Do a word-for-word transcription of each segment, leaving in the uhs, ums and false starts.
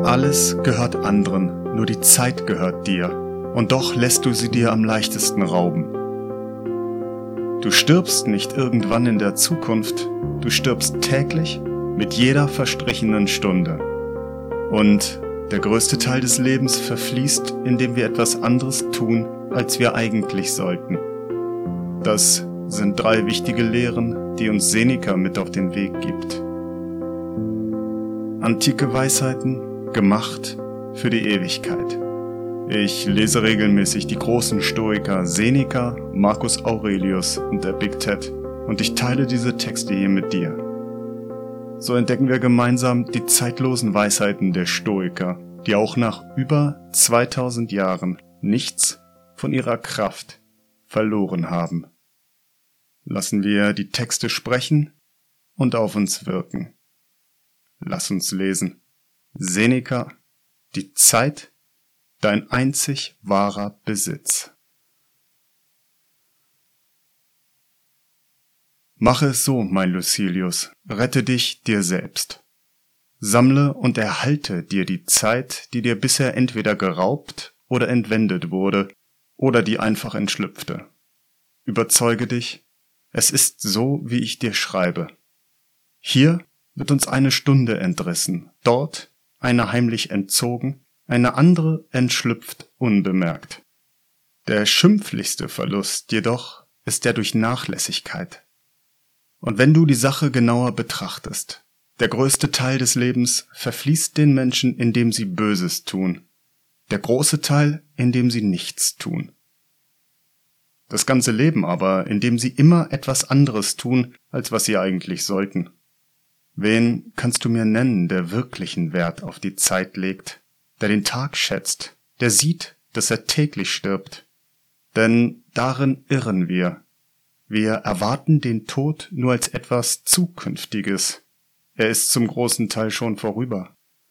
Alles gehört anderen, nur die Zeit gehört dir, und doch lässt du sie dir am leichtesten rauben. Du stirbst nicht irgendwann in der Zukunft, du stirbst täglich mit jeder verstrichenen Stunde. Und der größte Teil des Lebens verfließt, indem wir etwas anderes tun, als wir eigentlich sollten. Das sind drei wichtige Lehren, die uns Seneca mit auf den Weg gibt. Antike Weisheiten, gemacht für die Ewigkeit. Ich lese regelmäßig die großen Stoiker Seneca, Marcus Aurelius und Epiktet und ich teile diese Texte hier mit dir. So entdecken wir gemeinsam die zeitlosen Weisheiten der Stoiker, die auch nach über zweitausend Jahren nichts von ihrer Kraft verloren haben. Lassen wir die Texte sprechen und auf uns wirken. Lass uns lesen. Seneca, die Zeit, dein einzig wahrer Besitz. Mache es so, mein Lucilius, rette dich dir selbst. Sammle und erhalte dir die Zeit, die dir bisher entweder geraubt oder entwendet wurde, oder die einfach entschlüpfte. Überzeuge dich, es ist so, wie ich dir schreibe. Hier wird uns eine Stunde entrissen, dort eine heimlich entzogen, eine andere entschlüpft unbemerkt. Der schimpflichste Verlust jedoch ist der durch Nachlässigkeit. Und wenn du die Sache genauer betrachtest, der größte Teil des Lebens verfließt den Menschen, indem sie Böses tun, der große Teil, indem sie nichts tun. Das ganze Leben aber, indem sie immer etwas anderes tun, als was sie eigentlich sollten. Wen kannst du mir nennen, der wirklichen Wert auf die Zeit legt, der den Tag schätzt, der sieht, dass er täglich stirbt? Denn darin irren wir. Wir erwarten den Tod nur als etwas Zukünftiges. Er ist zum großen Teil schon vorüber.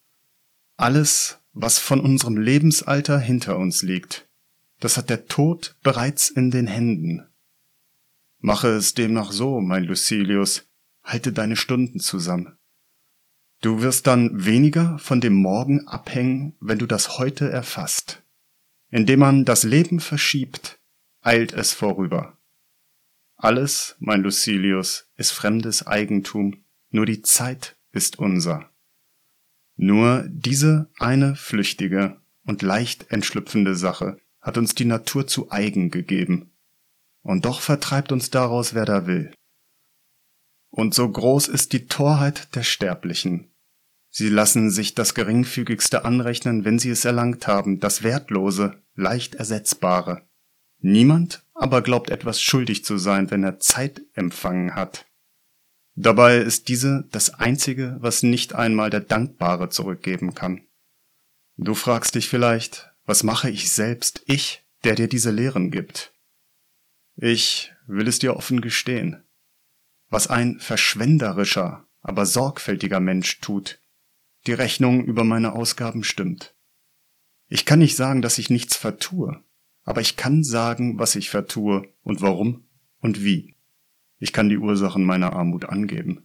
Alles, was von unserem Lebensalter hinter uns liegt, das hat der Tod bereits in den Händen. Mache es demnach so, mein Lucilius, halte deine Stunden zusammen. Du wirst dann weniger von dem Morgen abhängen, wenn du das Heute erfasst. Indem man das Leben verschiebt, eilt es vorüber. Alles, mein Lucilius, ist fremdes Eigentum, nur die Zeit ist unser. Nur diese eine flüchtige und leicht entschlüpfende Sache hat uns die Natur zu eigen gegeben. Und doch vertreibt uns daraus, wer da will. Und so groß ist die Torheit der Sterblichen. Sie lassen sich das Geringfügigste anrechnen, wenn sie es erlangt haben, das Wertlose, leicht Ersetzbare. Niemand aber glaubt etwas schuldig zu sein, wenn er Zeit empfangen hat. Dabei ist diese das Einzige, was nicht einmal der Dankbare zurückgeben kann. Du fragst dich vielleicht, was mache ich selbst, ich, der dir diese Lehren gibt? Ich will es dir offen gestehen. Was ein verschwenderischer, aber sorgfältiger Mensch tut, die Rechnung über meine Ausgaben stimmt. Ich kann nicht sagen, dass ich nichts vertue, aber ich kann sagen, was ich vertue und warum und wie. Ich kann die Ursachen meiner Armut angeben.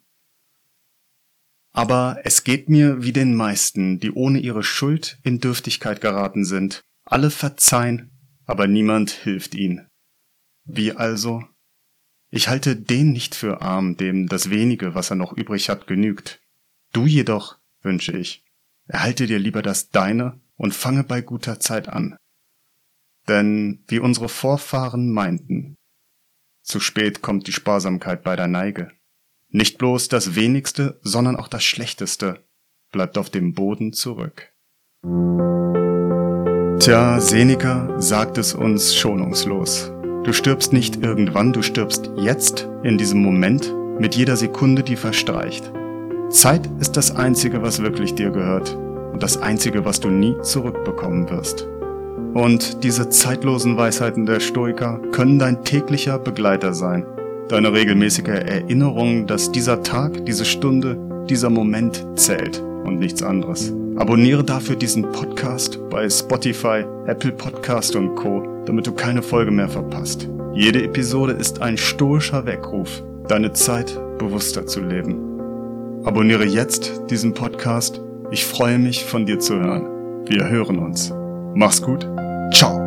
Aber es geht mir wie den meisten, die ohne ihre Schuld in Dürftigkeit geraten sind. Alle verzeihen, aber niemand hilft ihnen. Wie also? Ich halte den nicht für arm, dem das wenige, was er noch übrig hat, genügt. Du jedoch, wünsche ich, erhalte dir lieber das Deine und fange bei guter Zeit an. Denn, wie unsere Vorfahren meinten, zu spät kommt die Sparsamkeit bei der Neige. Nicht bloß das Wenigste, sondern auch das Schlechteste bleibt auf dem Boden zurück. Tja, Seneca sagt es uns schonungslos. Du stirbst nicht irgendwann, du stirbst jetzt, in diesem Moment, mit jeder Sekunde, die verstreicht. Zeit ist das Einzige, was wirklich dir gehört und das Einzige, was du nie zurückbekommen wirst. Und diese zeitlosen Weisheiten der Stoiker können dein täglicher Begleiter sein, deine regelmäßige Erinnerung, dass dieser Tag, diese Stunde, dieser Moment zählt und nichts anderes. Abonniere dafür diesen Podcast bei Spotify, Apple Podcast und Co., damit du keine Folge mehr verpasst. Jede Episode ist ein stoischer Weckruf, deine Zeit bewusster zu leben. Abonniere jetzt diesen Podcast Ich freue mich, von dir zu hören. Wir hören uns. Mach's gut. Ciao.